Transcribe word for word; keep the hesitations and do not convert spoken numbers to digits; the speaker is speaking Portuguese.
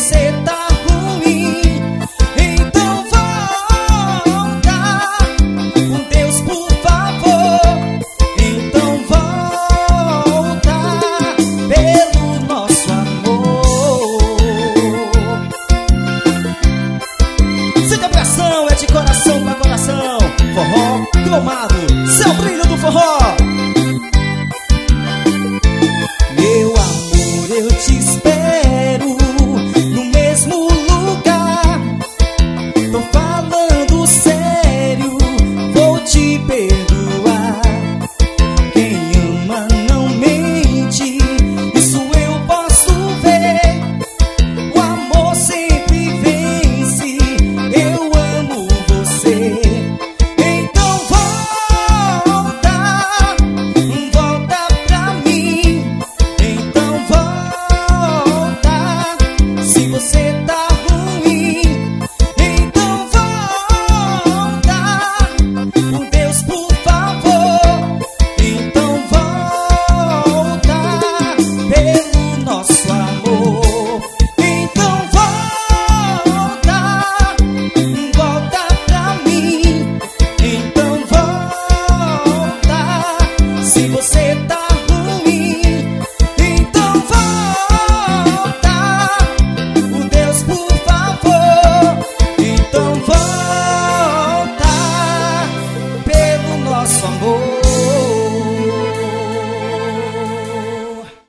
você tá ruim, então volta com Deus, por favor. Então volta pelo nosso amor. Sente a pressão, é de coração pra coração. Forró Cromado, seu brilho do forró. Meu amor, eu te espero no mesmo lugar. Tô falando sério, vou te perdoar. Quem ama não mente, isso eu posso ver. O amor sempre vence, eu amo você. Então volta, volta pra mim. Então volta, se você